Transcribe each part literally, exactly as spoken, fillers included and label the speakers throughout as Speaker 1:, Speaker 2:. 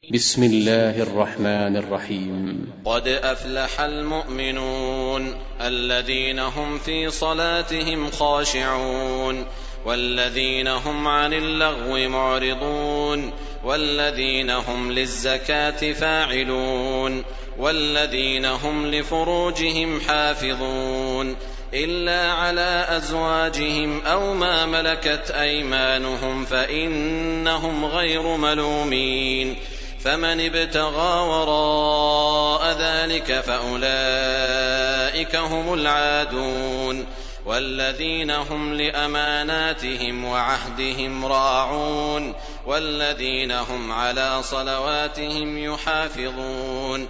Speaker 1: بسم الله الرحمن الرحيم.
Speaker 2: قد أفلح المؤمنون الذين هم في صلاتهم خاشعون والذين هم عن اللغو معرضون والذين هم للزكاة فاعلون والذين هم لفروجهم حافظون إلا على أزواجهم أو ما ملكت أيمانهم فإنهم غير ملومين. فمن ابتغى وراء ذلك فأولئك هم العادون. والذين هم لأماناتهم وعهدهم راعون والذين هم على صلواتهم يحافظون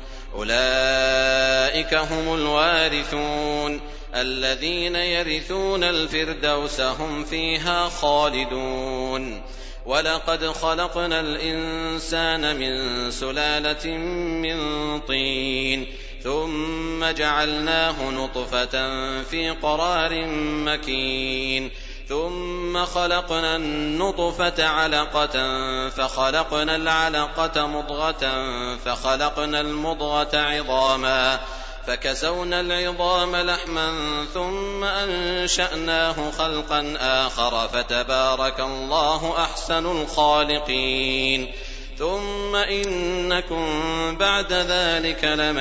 Speaker 2: أولئك هم الوارثون الذين يرثون الفردوس هم فيها خالدون. ولقد خلقنا الإنسان من سلالة من طين ثم جعلناه نطفة في قرار مكين ثم خلقنا النطفة علقة فخلقنا العلقة مضغة فخلقنا المضغة عظاما فكسونا العظام لحما ثم أنشأناه خلقا آخر فتبارك الله أحسن الخالقين. ثم إنكم بعد ذلك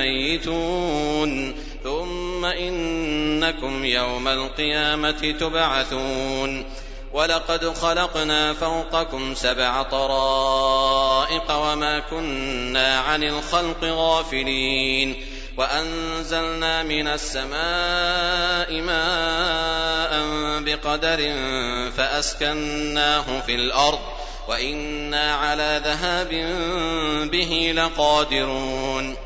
Speaker 2: لميتون ثم إنكم يوم القيامة تبعثون. ولقد خلقنا فوقكم سبع طرائق وما كنا عن الخلق غافلين وأنزلنا من السماء ماء بقدر فأسكناه في الأرض وإنا على ذهاب به لقادرون.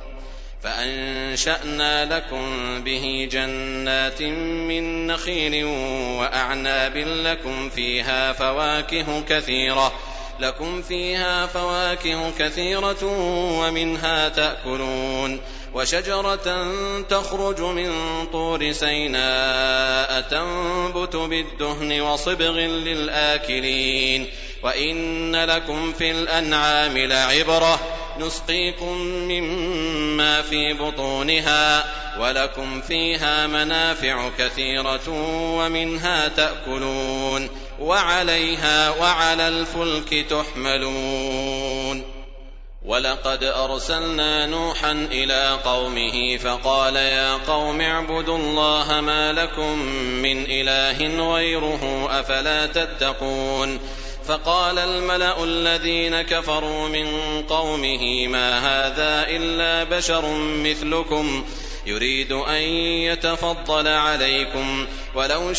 Speaker 2: فأنشأنا لكم به جنات من نخيل وأعناب لكم فيها فواكه كثيرة لكم فيها فواكه كثيرة ومنها تأكلون. وشجرة تخرج من طور سيناء تنبت بالدهن وصبغ للآكلين. وإن لكم في الأنعام لعبرة نسقيكم مما في بطونها ولكم فيها منافع كثيرة ومنها تأكلون وعليها وعلى الفلك تحملون. ولقد أرسلنا نوحا إلى قومه فقال يا قوم اعبدوا الله ما لكم من إله غيره أفلا تتقون. فقال الملأ الذين كفروا من قومه ما هذا إلا بشر مثلكم يريد أن يتفضل عليكم ولو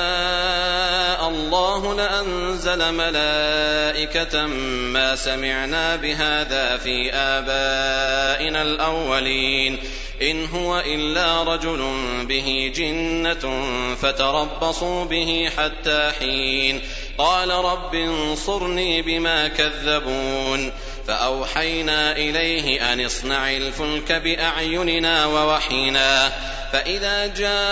Speaker 2: شاء الله لأنزل ملائكة ما سمعنا بهذا في آبائنا الأولين إن هو إلا رجل به جنة فتربصوا به حتى حين. قال رب انصرني بما كذبون. فأوحينا إليه أن اصنع الفلك بأعيننا ووحينا فإذا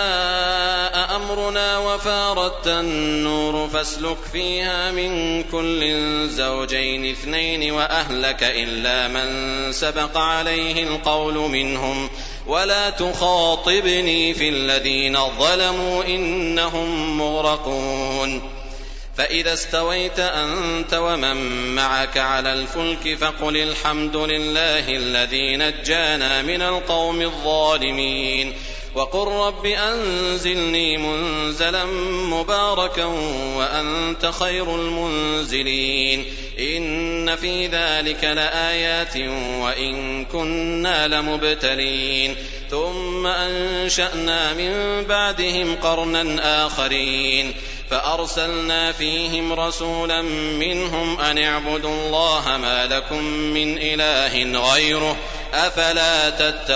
Speaker 2: جاء أمرنا وفارت النور فاسلك فيها من كل زوجين اثنين وأهلك إلا من سبق عليه القول منهم ولا تخاطبني في الذين ظلموا إنهم مغرقون. فإذا استويت أنت ومن معك على الفلك فقل الحمد لله الذي نجانا من القوم الظالمين وقل رب أنزلني منزلا مباركا وأنت خير المنزلين. إن في ذلك لآيات وإن كنا لمبتلين. ثم أنشأنا من بعدهم قرنا آخرين فأرسلنا فيهم رسولا منهم أن اعبدوا الله ما لكم من إله غيره أفلا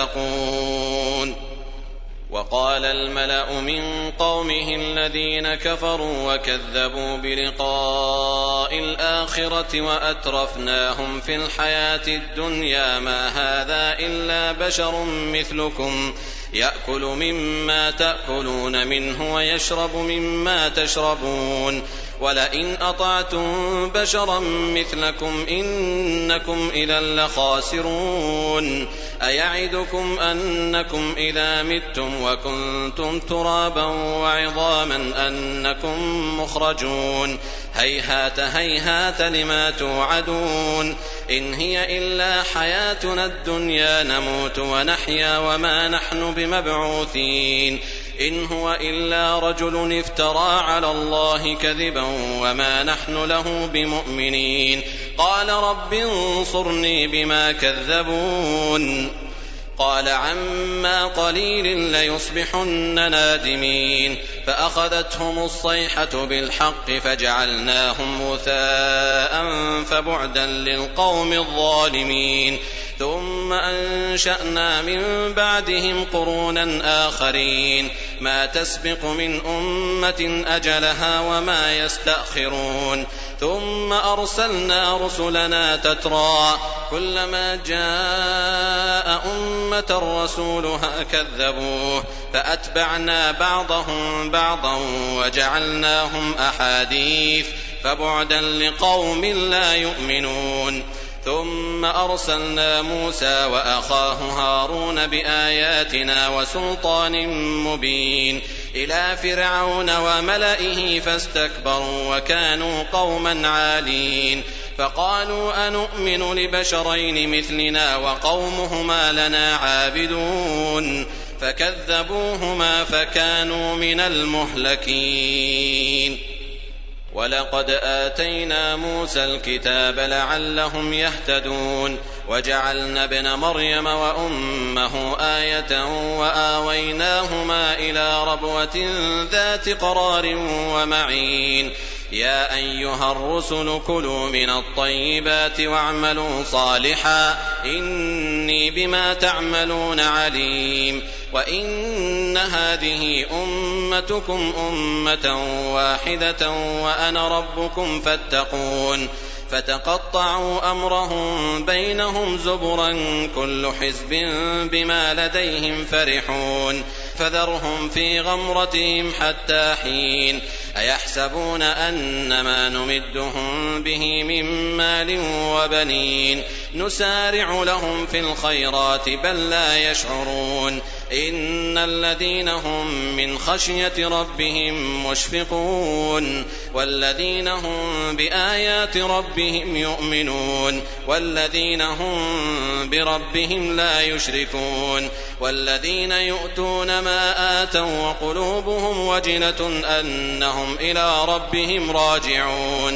Speaker 2: تتقون. وقال الملأ من قومه الذين كفروا وكذبوا بلقاء الآخرة وأترفناهم في الحياة الدنيا ما هذا إلا بشر مثلكم يأكل مما تأكلون منه ويشرب مما تشربون ولئن أطعتم بشرا مثلكم إنكم إذا لخاسرون أيعدكم أنكم إذا متم وكنتم ترابا وعظاما أنكم مخرجون هيهات هيهات لما توعدون إن هي إلا حياتنا الدنيا نموت ونحيا وما نحن بمبعوثين إن هو إلا رجل افترى على الله كذبا وما نحن له بمؤمنين قال رب انصرني بما كذبون قال عما قليل ليصبحن نادمين فأخذتهم الصيحة بالحق فجعلناهم غثاء فبعدا للقوم الظالمين ثم أنشأنا من بعدهم قرونا آخرين ما تسبق من أمة أجلها وما يستأخرون ثم أرسلنا رسلنا تترى كلما جاء أمة رسولها كذبوه فأتبعنا بعضهم بعضا وجعلناهم أحاديث فبعدا لقوم لا يؤمنون ثم أرسلنا موسى وأخاه هارون بآياتنا وسلطان مبين إلى فرعون وملئه فاستكبروا وكانوا قوما عالين فقالوا أنؤمن لبشرين مثلنا وقومهما لنا عابدون فكذبوهما فكانوا من المهلكين ولقد آتينا موسى الكتاب لعلهم يهتدون وجعلنا ابن مريم وأمه آية وآويناهما إلى ربوة ذات قرار ومعين يا أيها الرسل كلوا من الطيبات واعملوا صالحا إني بما تعملون عليم وإن هذه أمتكم أمة واحدة وأنا ربكم فاتقون فتقطعوا أمرهم بينهم زبرا كل حزب بما لديهم فرحون فذرهم في غمرتهم حتى حين أيحسبون أن ما نمدهم به من مال وبنين نسارع لهم في الخيرات بل لا يشعرون إن الذين هم من خشية ربهم مشفقون والذين هم بآيات ربهم يؤمنون والذين هم بربهم لا يشركون والذين يؤتون ما آتوا وقلوبهم وجلة أنهم إلى ربهم راجعون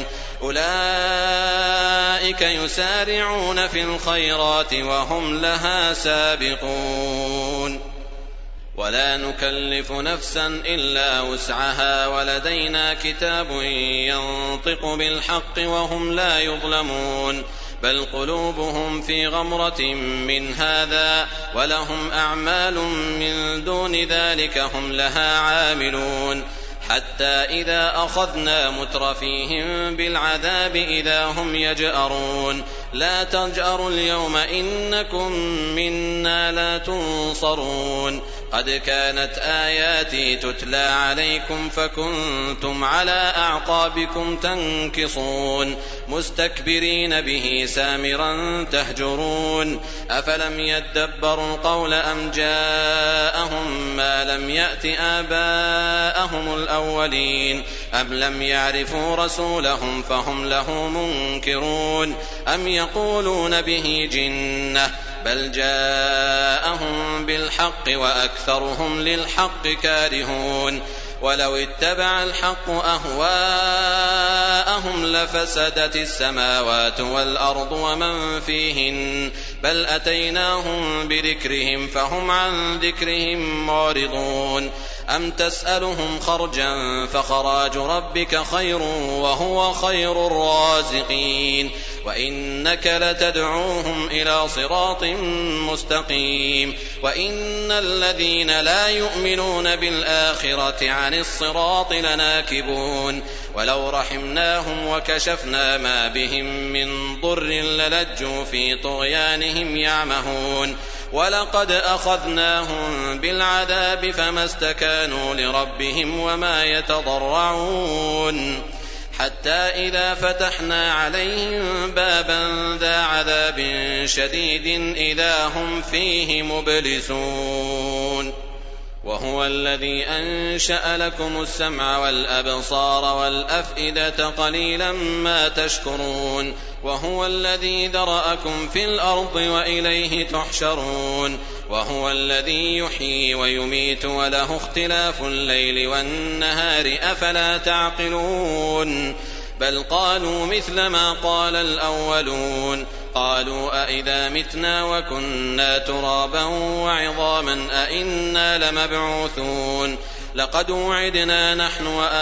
Speaker 2: أولئك يسارعون في الخيرات وهم لها سابقون ولا نكلف نفسا إلا وسعها ولدينا كتاب ينطق بالحق وهم لا يظلمون بل قلوبهم في غمرة من هذا ولهم أعمال من دون ذلك هم لها عاملون حتى إذا أخذنا مترفيهم بالعذاب إذا هم يجأرون لا تجأروا اليوم إنكم منا لا تنصرون قد كانت آياتي تتلى عليكم فكنتم على أعقابكم تنكصون مستكبرين به سامرا تهجرون أفلم يدبروا القول أم جاءهم ما لم يأت آباءهم الأولين أم لم يعرفوا رسولهم فهم له منكرون أم يقولون به جنة بل جاءهم بالحق وأكثرهم للحق كارهون ولو اتبع الحق أهواءهم لفسدت السماوات والأرض ومن فيهن بل أتيناهم بذكرهم فهم عن ذكرهم معرضون أم تسألهم خرجا فخراج ربك خير وهو خير الرازقين وإنك لتدعوهم إلى صراط مستقيم وإن الذين لا يؤمنون بالآخرة عن الصراط لناكبون ولو رحمناهم وكشفنا ما بهم من ضر للجوا في طغيانهم يعمهون ولقد أخذناهم بالعذاب فما استكانوا لربهم وما يتضرعون حتى إذا فتحنا عليهم بابا ذا عذاب شديد إذا هم فيه مبلسون وهو الذي أنشأ لكم السمع والأبصار والأفئدة قليلا ما تشكرون وهو الذي ذرأكم في الأرض وإليه تحشرون وهو الذي يحيي ويميت وله اختلاف الليل والنهار أفلا تعقلون بل قالوا مثل ما قال الأولون قالوا أئذا متنا وكنا ترابا وعظاما أئنا لمبعوثون لقد وعدنا نحن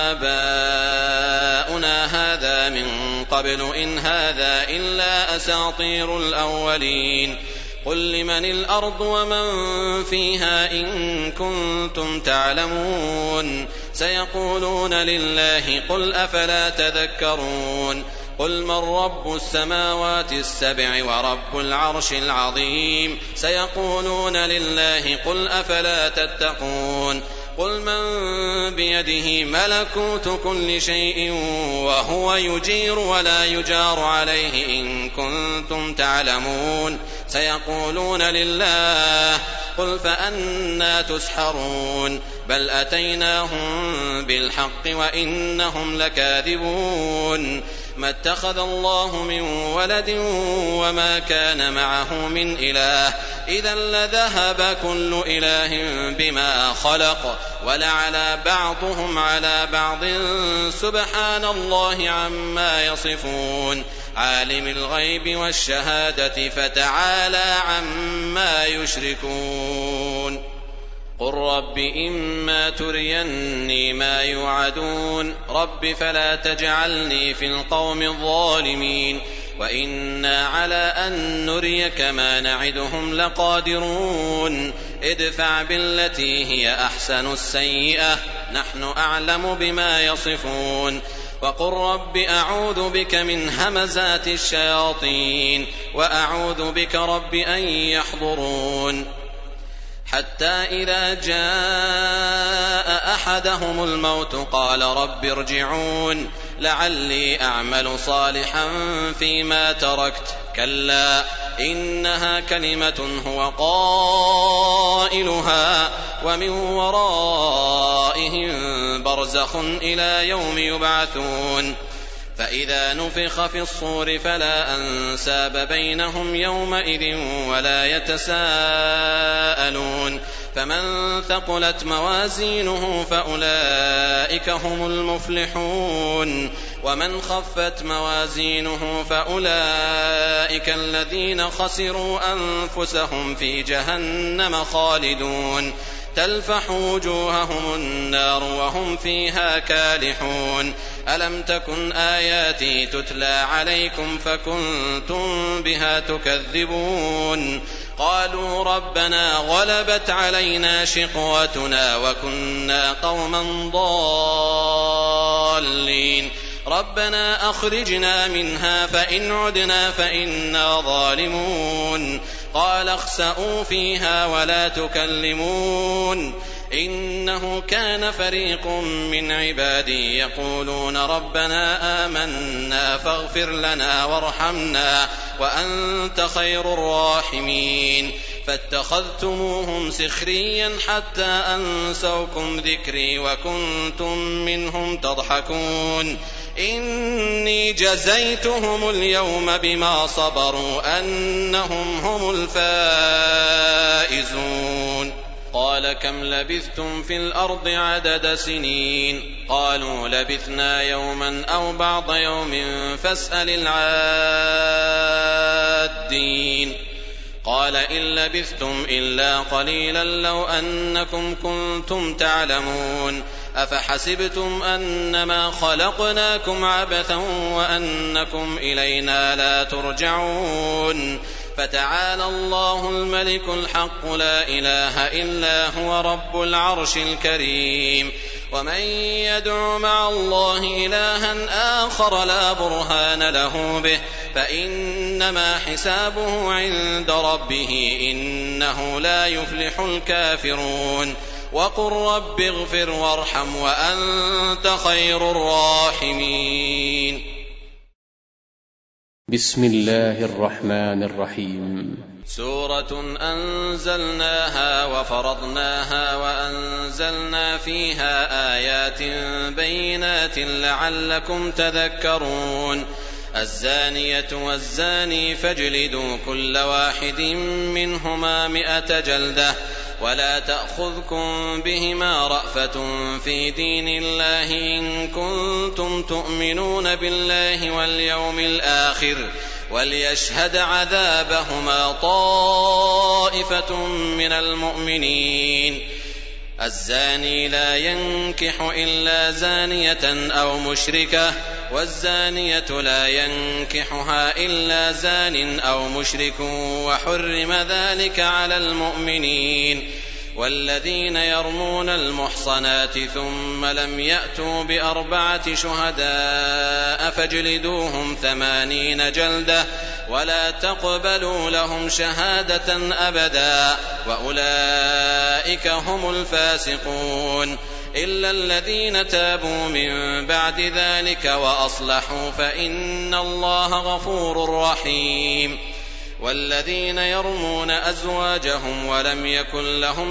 Speaker 2: وآباؤنا هذا من قبل إن هذا إلا أساطير الأولين قل لمن الأرض ومن فيها إن كنتم تعلمون سيقولون لله قل أفلا تذكرون قل من رب السماوات السبع ورب العرش العظيم سيقولون لله قل أفلا تتقون قل من بيده ملكوت كل شيء وهو يجير ولا يجار عليه إن كنتم تعلمون سيقولون لله قل فأنى تسحرون بل أتيناهم بالحق وإنهم لكاذبون ما اتخذ الله من ولد وما كان معه من إله إذا لذهب كل إله بما خلق ولعلى بعضهم على بعض سبحان الله عما يصفون عالم الغيب والشهادة فتعالى عما يشركون قل رب إما تريني ما يوعدون رب فلا تجعلني في القوم الظالمين وإنا على أن نريك ما نعدهم لقادرون ادفع بالتي هي أحسن السيئة نحن أعلم بما يصفون وقل رب أعوذ بك من همزات الشياطين وأعوذ بك رب أن يحضرون حتى إذا جاء أحدهم الموت قال رب ارجعون لعلي أعمل صالحا فيما تركت كلا إنها كلمة هو قائلها ومن ورائهم برزخ إلى يوم يبعثون فإذا نفخ في الصور فلا أنساب بينهم يومئذ ولا يتساءلون فمن ثقلت موازينه فأولئك هم المفلحون ومن خفت موازينه فأولئك الذين خسروا أنفسهم في جهنم خالدون تلفح وجوههم النار وهم فيها كالحون ألم تكن آياتي تتلى عليكم فكنتم بها تكذبون قالوا ربنا غلبت علينا شقوتنا وكنا قوما ضالين ربنا أخرجنا منها فإن عدنا فإنا ظالمون قال اخسئوا فيها ولا تكلمون إنه كان فريق من عبادي يقولون ربنا آمنا فاغفر لنا وارحمنا وأنت خير الراحمين فاتخذتموهم سخريا حتى أنسوكم ذكري وكنتم منهم تضحكون إني جزيتهم اليوم بما صبروا أنهم هم الفائزون قال كم لبثتم في الأرض عدد سنين قالوا لبثنا يوما أو بعض يوم فاسأل العادين قال إن لبثتم إلا قليلا لو أنكم كنتم تعلمون أفحسبتم أنما خلقناكم عبثا وأنكم إلينا لا ترجعون فتعالى الله الملك الحق لا إله إلا هو رب العرش الكريم ومن يدع مع الله إلها آخر لا برهان له به فإنما حسابه عند ربه إنه لا يفلح الكافرون وقل رب اغفر وارحم وأنت خير الراحمين.
Speaker 1: بسم الله الرحمن الرحيم.
Speaker 2: سورة أنزلناها وفرضناها وأنزلنا فيها آيات بينات لعلكم تذكرون. الزانية والزاني فاجلدوا كل واحد منهما مئة جلدة ولا تأخذكم بهما رأفة في دين الله إن كنتم تؤمنون بالله واليوم الآخر وليشهد عذابهما طائفة من المؤمنين. الزاني لا ينكح إلا زانية أو مشركة والزانية لا ينكحها إلا زان أو مشرك وحرم ذلك على المؤمنين. والذين يرمون المحصنات ثم لم يأتوا بأربعة شهداء فاجلدوهم ثمانين جلدة ولا تقبلوا لهم شهادة أبدا وأولئك هم الفاسقون إلا الذين تابوا من بعد ذلك وأصلحوا فإن الله غفور رحيم. والذين يرمون أزواجهم ولم يكن لهم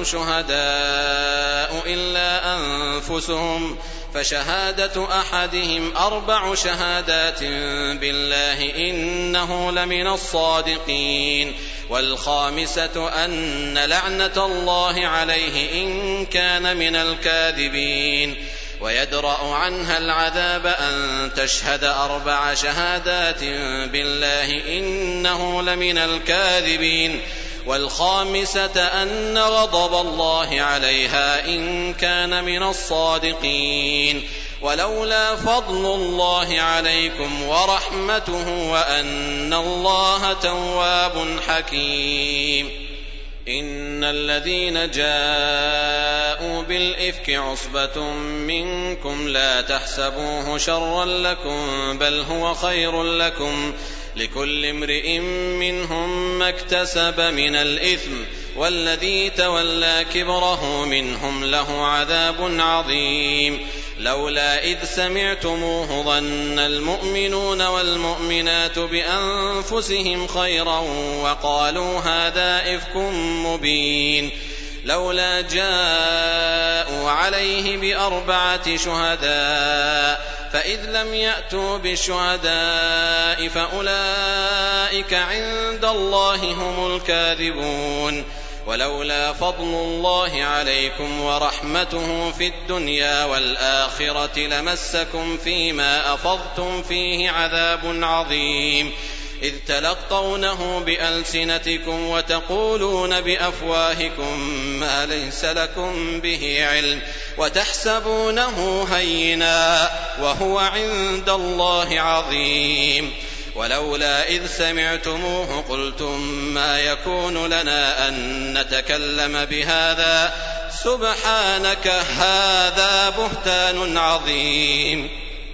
Speaker 2: شهداء إلا أنفسهم فشهادة أحدهم أربع شهادات بالله إنه لمن الصادقين. والخامسة أن لعنة الله عليه إن كان من الكاذبين. ويدرأ عنها العذاب أن تشهد أربع شهادات بالله إنه لمن الكاذبين. والخامسة أن غضب الله عليها إن كان من الصادقين. ولولا فضل الله عليكم ورحمته وأن الله تواب حكيم. إن الذين جاءوا بالإفك عصبة منكم لا تحسبوه شرا لكم بل هو خير لكم لكل امرئ منهم ما اكتسب من الإثم والذي تولى كبره منهم له عذاب عظيم. لولا إذ سمعتموه ظن المؤمنون والمؤمنات بأنفسهم خيرا وقالوا هذا إفك مبين. لولا جاءوا عليه بأربعة شهداء فإذ لم يأتوا بالشهداء فأولئك عند الله هم الكاذبون. ولولا فضل الله عليكم ورحمته في الدنيا والآخرة لمسكم فيما أفضتم فيه عذاب عظيم إذ تلقونه بألسنتكم وتقولون بأفواهكم ما ليس لكم به علم وتحسبونه هينا وهو عند الله عظيم. ولولا إذ سمعتموه قلتم ما يكون لنا أن نتكلم بهذا سبحانك هذا بهتان عظيم.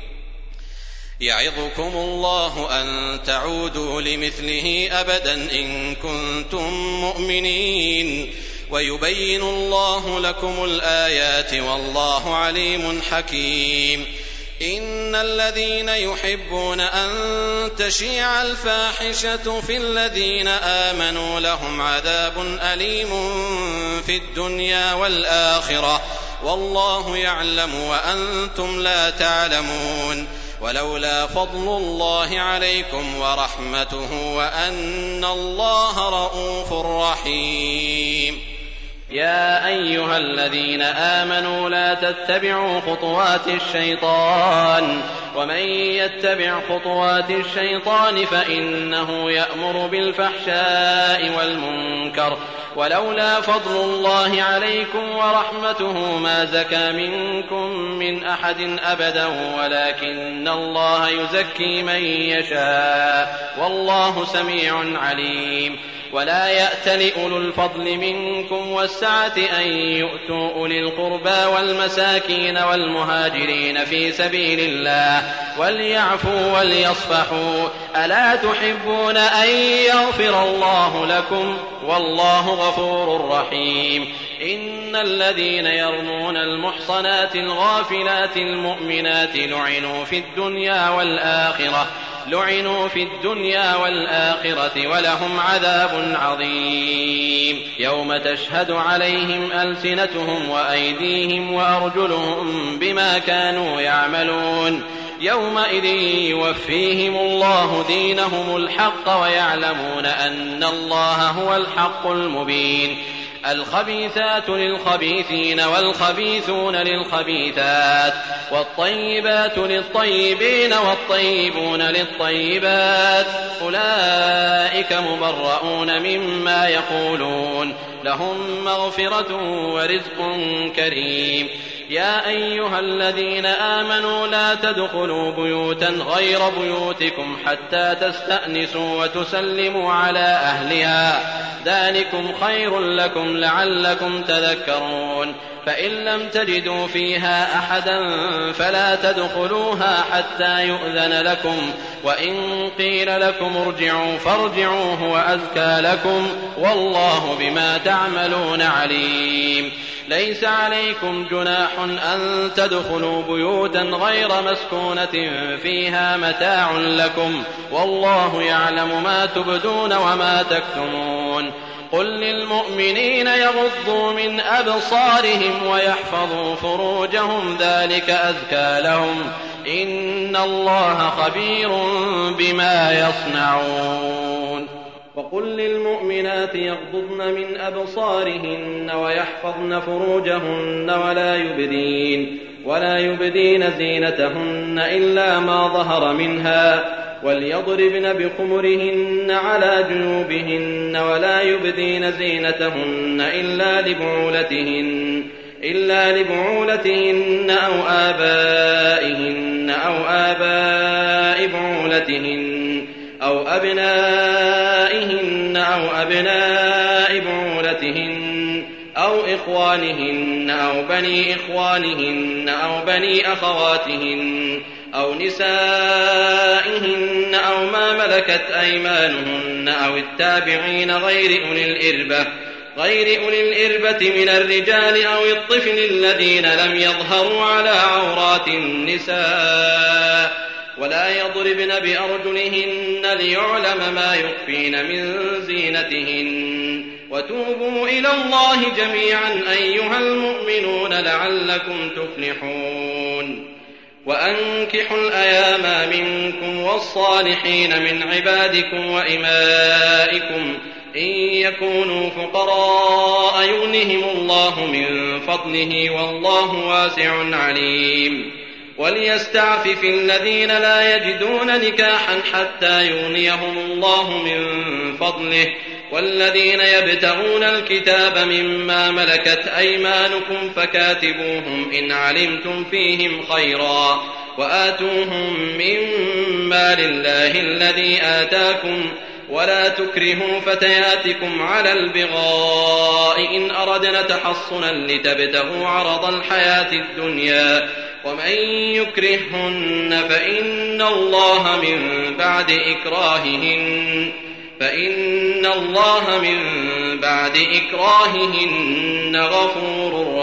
Speaker 2: يعظكم الله أن تعودوا لمثله أبدا إن كنتم مؤمنين ويبين الله لكم الآيات والله عليم حكيم. إن الذين يحبون أن تشيع الفاحشة في الذين آمنوا لهم عذاب أليم في الدنيا والآخرة والله يعلم وأنتم لا تعلمون. ولولا فضل الله عليكم ورحمته وأن الله رءوف رحيم.
Speaker 3: يا أيها الذين آمنوا لا تتبعوا خطوات الشيطان ومن يتبع خطوات الشيطان فإنه يأمر بالفحشاء والمنكر ولولا فضل الله عليكم ورحمته ما زكى منكم من أحد أبدا ولكن الله يزكي من يشاء والله سميع عليم. ولا يأتل أولو الفضل منكم والسعة أن يؤتوا أولي القربى والمساكين والمهاجرين في سبيل الله وليعفوا وليصفحوا ألا تحبون أن يغفر الله لكم والله غفور رحيم. إن الذين يرمون المحصنات الغافلات المؤمنات لعنوا في الدنيا والآخرة لعنوا في الدنيا والآخرة ولهم عذاب عظيم يوم تشهد عليهم ألسنتهم وأيديهم وأرجلهم بما كانوا يعملون يومئذ يوفيهم الله دينهم الحق ويعلمون أن الله هو الحق المبين الخبيثات للخبيثين والخبيثون للخبيثات والطيبات للطيبين والطيبون للطيبات أولئك مبرؤون مما يقولون لهم مغفرة ورزق كريم يا أيها الذين آمنوا لا تدخلوا بيوتا غير بيوتكم حتى تستأنسوا وتسلموا على أهلها ذلكم خير لكم لعلكم تذكرون فإن لم تجدوا فيها أحدا فلا تدخلوها حتى يؤذن لكم وإن قيل لكم ارجعوا فارجعوا هو أزكى لكم والله بما تعملون عليم ليس عليكم جناح أن تدخلوا بيوتا غير مسكونة فيها متاع لكم والله يعلم ما تبدون وما تكتمون قل للمؤمنين يغضوا من أبصارهم ويحفظوا فروجهم ذلك أزكى لهم إن الله خبير بما يصنعون وقل للمؤمنات يغضضن من أبصارهن ويحفظن فروجهن ولا يبدين ولا يبدين زينتهن إلا ما ظهر منها وليضربن بخمرهن على جنوبهن ولا يبدين زينتهن إلا لبعولتهن إلا لبعولتهن أو آبائهن أو آباء بعولتهن أو أبنائهن أو أبناء بعولتهن أو إخوانهن أو بني إخوانهن أو بني أخواتهن أو نسائهن أو ما ملكت أيمانهن أو التابعين غير أولي الإربة غير أولي الإربة من الرجال أو الطفل الذين لم يظهروا على عورات النساء ولا يضربن بأرجلهن ليعلم ما يخفين من زينتهن وتوبوا إلى الله جميعا أيها المؤمنون لعلكم تفلحون وأنكحوا الأيام منكم والصالحين من عبادكم وإمائكم إن يكونوا فقراء يغنهم الله من فضله والله واسع عليم وليستعفف الذين لا يجدون نكاحا حتى يغنيهم الله من فضله والذين يبتغون الكتاب مما ملكت أيمانكم فكاتبوهم إن علمتم فيهم خيرا وآتوهم مما لله الذي آتاكم ولا تكرهوا فتياتكم على البغاء إن أردنا تحصنا لتبتغوا عرض الحياة الدنيا ومن يكرههن فإن الله من بعد إكراههن فإن الله من بعد إكراههن غفور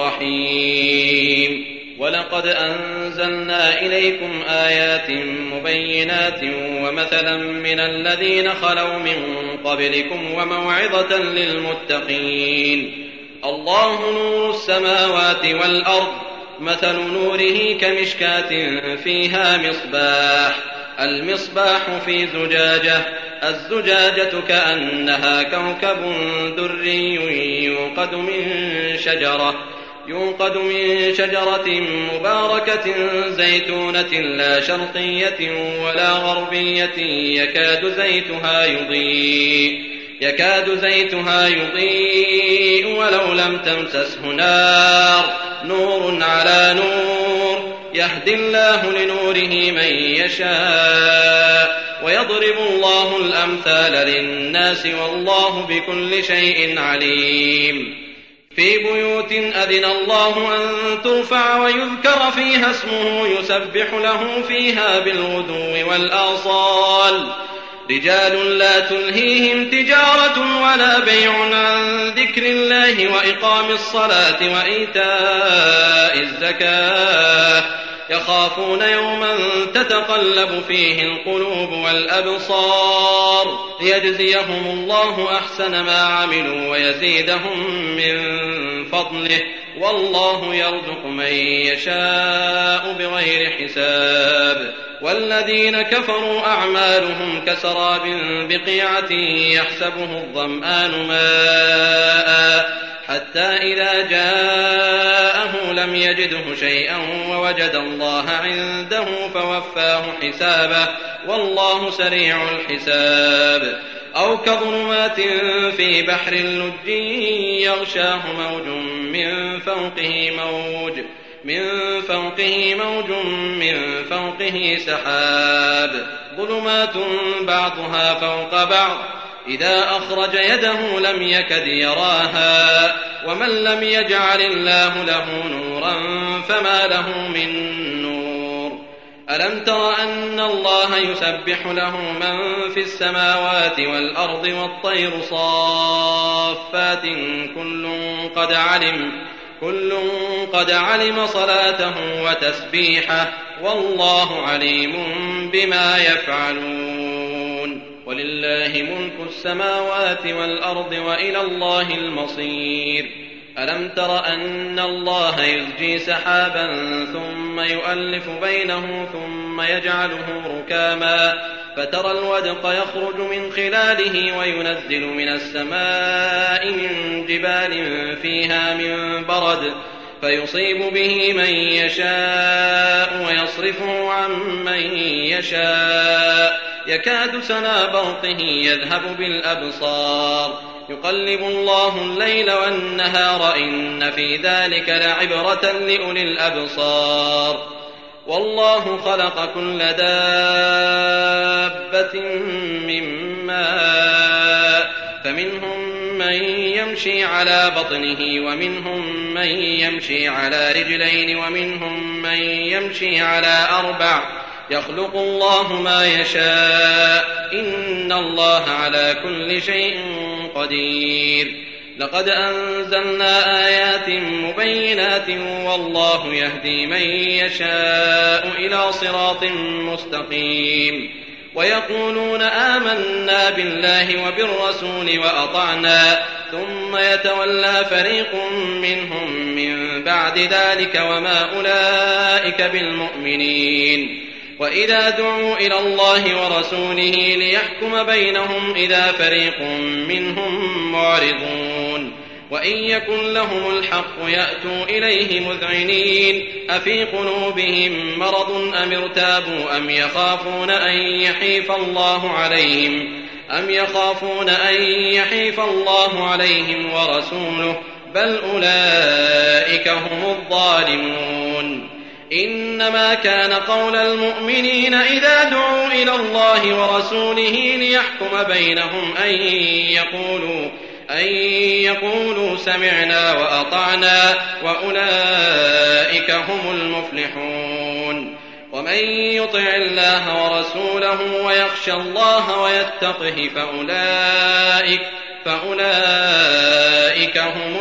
Speaker 3: رحيم ولقد أنزلنا إليكم آيات مبينات ومثلا من الذين خلوا من قبلكم وموعظة للمتقين الله نور السماوات والأرض مثل نوره كمشكاة فيها مصباح المصباح في زجاجة الزجاجة كأنها كوكب دري يوقد من شجرة يوقد من شجرة مباركة زيتونة لا شرقية ولا غربية يكاد زيتها يضيء يكاد زيتها يضيء ولو لم تمسسه نار نور على نور يهدي الله لنوره من يشاء ويضرب الله الأمثال للناس والله بكل شيء عليم في بيوت أذن الله أن ترفع ويذكر فيها اسمه يسبح له فيها بالغدو والآصال رجال لا تلهيهم تجارة ولا بيع عن ذكر الله وإقام الصلاة وإيتاء الزكاة يخافون يوما تتقلب فيه القلوب والأبصار ليجزيهم الله أحسن ما عملوا ويزيدهم من فضله والله يرزق من يشاء بغير حساب. والذين كفروا أعمالهم كسراب بقيعة يحسبه الظمآن ماء حتى إذا جاءه لم يجده شيئا ووجد الله عنده فوفاه حسابه والله سريع الحساب. أو كظلمات في بحر لج يغشاه موج من فوقه موج من فوقه موج من فوقه سحاب ظلمات بعضها فوق بعض إذا أخرج يده لم يكد يراها ومن لم يجعل الله له نورا فما له من نور. ألم تر أن الله يسبح له من في السماوات والأرض والطير صافات كل قد علم كل قد علم صلاته وتسبيحه والله عليم بما يفعلون. ولله ملك السماوات والأرض وإلى الله المصير. ألم تر أن الله يزجي سحابا ثم يؤلف بينه ثم يجعله ركاما فترى الودق يخرج من خلاله وينزل من السماء من جبال فيها من برد فيصيب به من يشاء ويصرفه عن من يشاء يكاد سنا برقه يذهب بالأبصار يقلب الله الليل والنهار إن في ذلك لعبرة لأولي الأبصار. والله خلق كل دابة من ماء فمنهم من يمشي على بطنه ومنهم من يمشي على رجلين ومنهم من يمشي على أربع يخلق الله ما يشاء إن الله على كل شيء قدير. لقد أنزلنا آيات مبينات والله يهدي من يشاء إلى صراط مستقيم. ويقولون آمنا بالله وبالرسول وأطعنا ثم يتولى فريق منهم من بعد ذلك وما أولئك بالمؤمنين. وإذا دعوا إلى الله ورسوله ليحكم بينهم إذا فريق منهم معرضون. وإن يكن لهم الحق يأتوا إليه مذعنين أفي قلوبهم مرض أم ارتابوا أم يخافون أن يحيف الله عليهم أم يخافون أن يحيف الله عليهم ورسوله بل أولئك هم الظالمون. إنما كان قول المؤمنين إذا دعوا إلى الله ورسوله ليحكم بينهم أن يقولوا أن يقولوا سمعنا وأطعنا وأولئك هم المفلحون. ومن يطع الله ورسوله ويخشى الله ويتقه فأولئك فأولئك هم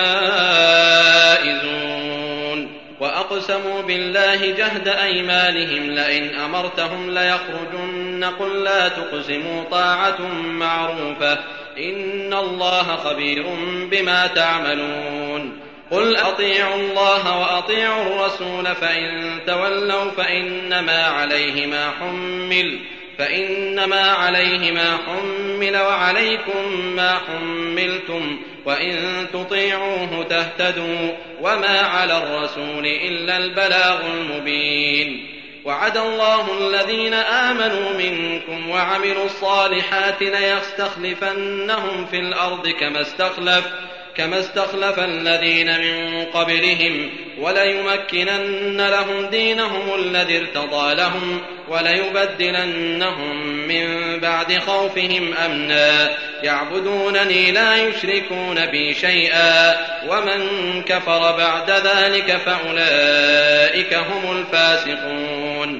Speaker 3: الفائزون. وأقسموا بالله جهد أيمانهم لئن أمرتهم ليخرجن قل لا تقسموا طاعة معروفة إن الله خبير بما تعملون. قل أطيعوا الله وأطيعوا الرسول فإن تولوا فإنما عليه ما حمل فإنما عليه ما حمل وعليكم ما حملتم وإن تطيعوه تهتدوا وما على الرسول إلا البلاغ المبين. وعد الله الذين آمنوا منكم وعملوا الصالحات ليستخلفنهم في الأرض كما استخلف كما استخلف الذين من قبلهم وليمكنن لهم دينهم الذي ارتضى لهم وليبدلنهم من بعد خوفهم أمنا يعبدونني لا يشركون بي شيئا ومن كفر بعد ذلك فأولئك هم الفاسقون.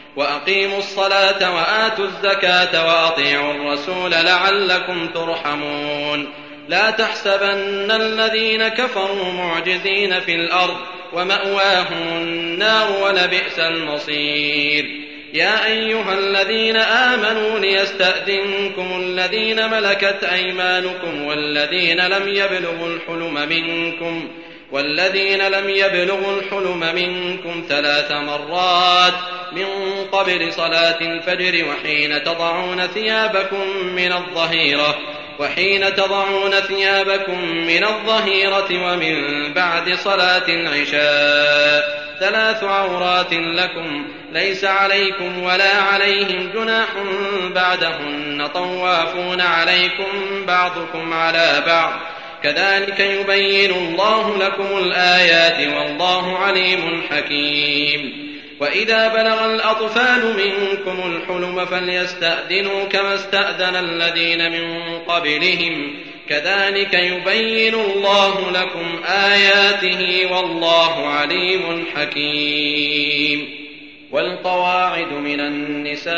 Speaker 3: وأقيموا الصلاة وآتوا الزكاة وأطيعوا الرسول لعلكم ترحمون لا تحسبن الذين كفروا معجزين في الأرض ومأواهم النار ولبئس المصير يا أيها الذين آمنوا ليستأذنكم الذين ملكت أيمانكم والذين لم يبلغوا الحلم منكم والذين لم يبلغوا الحلم منكم ثلاث مرات من قبل صلاة الفجر وحين تضعون ثيابكم من الظهيرة وحين تضعون ثيابكم من الظهيرة ومن بعد صلاة العشاء ثلاث عورات لكم ليس عليكم ولا عليهم جناح بعدهن طوافون عليكم بعضكم على بعض كذلك يبين الله لكم الآيات والله عليم حكيم وإذا بلغ الأطفال منكم الحلم فليستأذنوا كما استأذن الذين من قبلهم كذلك يبين الله لكم آياته والله عليم حكيم والقواعد من النساء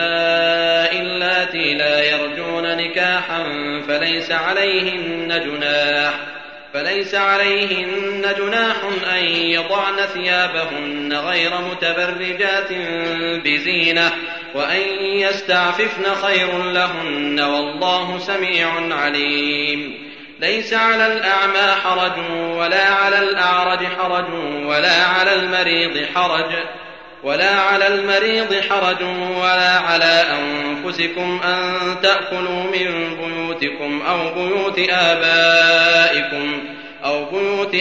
Speaker 3: اللاتي لا يرجون نكاحا فليس عليهن جناح فليس عليهن جناح أن يضعن ثيابهن غير متبرجات بزينة وأن يستعففن خير لهن والله سميع عليم ليس على الأعمى حرج ولا على الأعرج حرج ولا على المريض حرج ولا على المريض حرج ولا على أنفسكم أن تأكلوا من بيوتكم أو بيوت آبائكم أو بيوت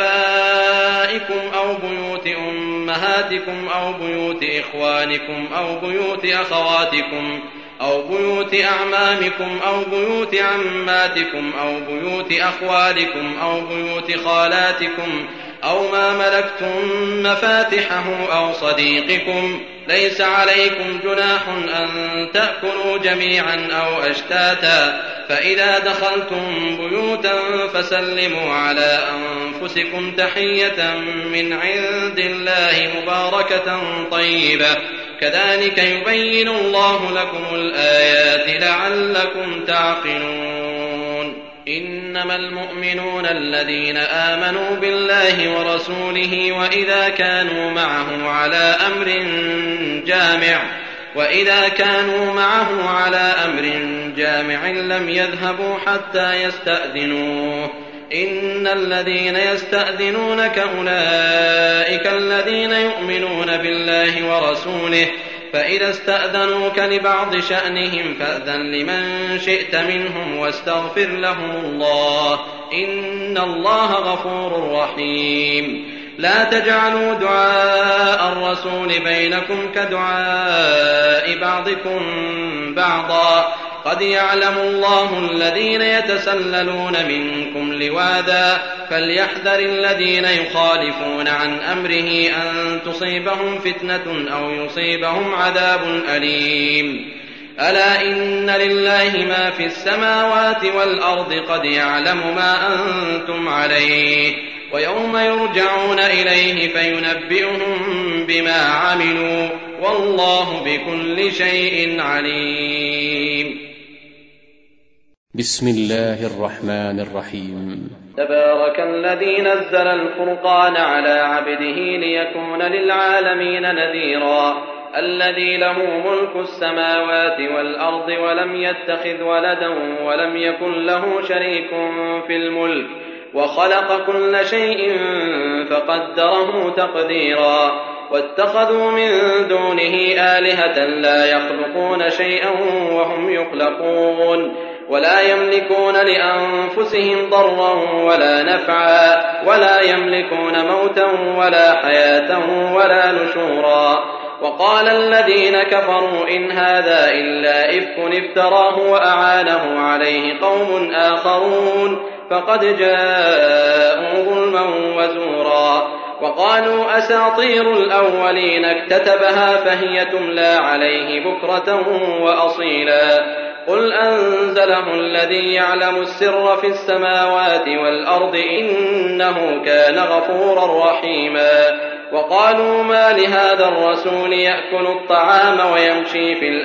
Speaker 3: آبائكم أو بيوت أمهاتكم أو بيوت إخوانكم أو بيوت أخواتكم أو بيوت أعمامكم أو بيوت عماتكم أو بيوت أخوالكم أو بيوت خالاتكم أو ما ملكتم مفاتحه أو صديقكم ليس عليكم جناح أن تأكلوا جميعا أو أشتاتا فإذا دخلتم بيوتا فسلموا على أنفسكم تحية من عند الله مباركة طيبة كذلك يبين الله لكم الآيات لعلكم تعقلون إنما المؤمنون الذين آمنوا بالله ورسوله وإذا كانوا معه على أمر جامع وإذا كانوا معه على أمر جامع لم يذهبوا حتى يستأذنوه إن الذين يستأذنونك أولئك الذين يؤمنون بالله ورسوله فإذا استأذنوك لبعض شأنهم فأذن لمن شئت منهم واستغفر لهم الله إن الله غفور رحيم لا تجعلوا دعاء الرسول بينكم كدعاء بعضكم بعضا قد يعلم الله الذين يتسللون منكم لواذا فليحذر الذين يخالفون عن أمره أن تصيبهم فتنة أو يصيبهم عذاب أليم ألا إن لله ما في السماوات والأرض قد يعلم ما أنتم عليه ويوم يرجعون إليه فينبئهم بما عملوا والله بكل شيء عليم
Speaker 1: بسم الله الرحمن الرحيم
Speaker 3: تبارك الذي نزل الفرقان على عبده ليكون للعالمين نذيرا الذي له ملك السماوات والأرض ولم يتخذ ولدا ولم يكن له شريك في الملك وخلق كل شيء فقدره تقديرا واتخذوا من دونه آلهة لا يخلقون شيئا وهم يخلقون ولا يملكون لأنفسهم ضرا ولا نفعا ولا يملكون موتا ولا حياة ولا نشورا وقال الذين كفروا إن هذا إلا إفك افتراه وأعانه عليه قوم آخرون فقد جاءوا ظلما وزورا وقالوا أساطير الأولين اكتتبها فهي تملى عليه بكرة وأصيلا قل أنزله الذي يعلم السر في السماوات والأرض إنه كان غفورا رحيما وقالوا ما لهذا الرسول يأكل الطعام ويمشي في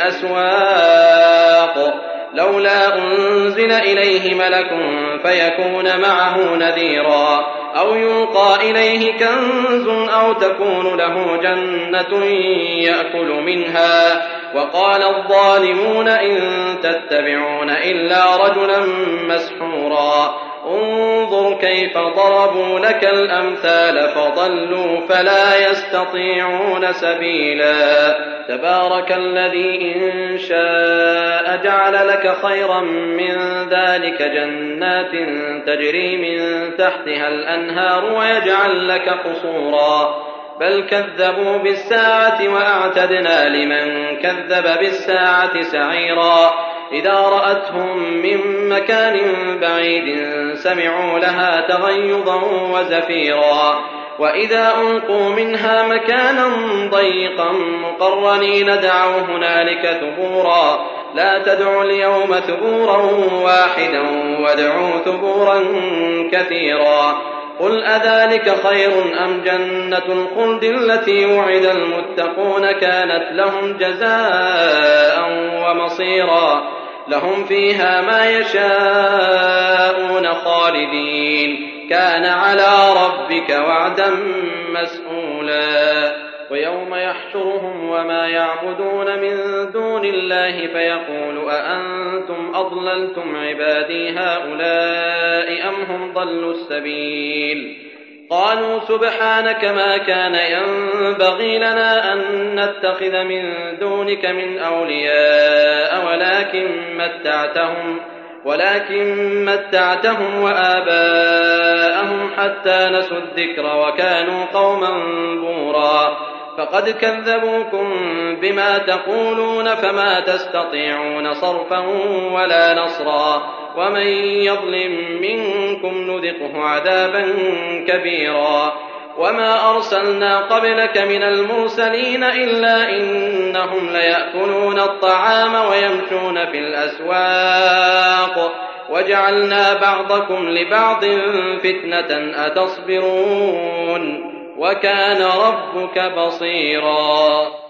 Speaker 3: الأسواق لولا أنزل إليه ملك فيكون معه نذيرا أو يلقى إليه كنز أو تكون له جنة يأكل منها. وقال الظالمون إن تتبعون إلا رجلا مسحورا انظر كيف ضربوا لك الأمثال فضلوا فلا يستطيعون سبيلا. تبارك الذي إن شاء جعل لك خيرا من ذلك جنات تجري من تحتها الأنهار ويجعل لك قصورا بل كذبوا بالساعة وأعتدنا لمن كذب بالساعة سعيرا. إذا رأتهم من مكان بعيد سمعوا لها تغيظا وزفيرا وإذا ألقوا منها مكانا ضيقا مقرنين دعوا هنالك ثبورا لا تدعوا اليوم ثبورا واحدا وادعوا ثبورا كثيرا. قل أذلك خير أم جنة الخلد التي وعد المتقون كانت لهم جزاء ومصيرا لهم فيها ما يشاءون خالدين كان على ربك وعدا مسئولا. ويوم يحشرهم وما يعبدون من دون الله فيقول أأنتم أضللتم عبادي هؤلاء أم هم ضلوا السبيل قالوا سبحانك ما كان ينبغي لنا أن نتخذ من دونك من أولياء ولكن متعتهم ولكن متعتهم وآباءهم حتى نسوا الذكر وكانوا قوما بورا فقد كذبوكم بما تقولون فما تستطيعون صرفا ولا نصرا ومن يظلم منكم نذقه عذابا كبيرا. وما أرسلنا قبلك من المرسلين إلا إنهم ليأكلون الطعام ويمشون في الأسواق وجعلنا بعضكم لبعض فتنة أتصبرون وكان ربك بصيرا.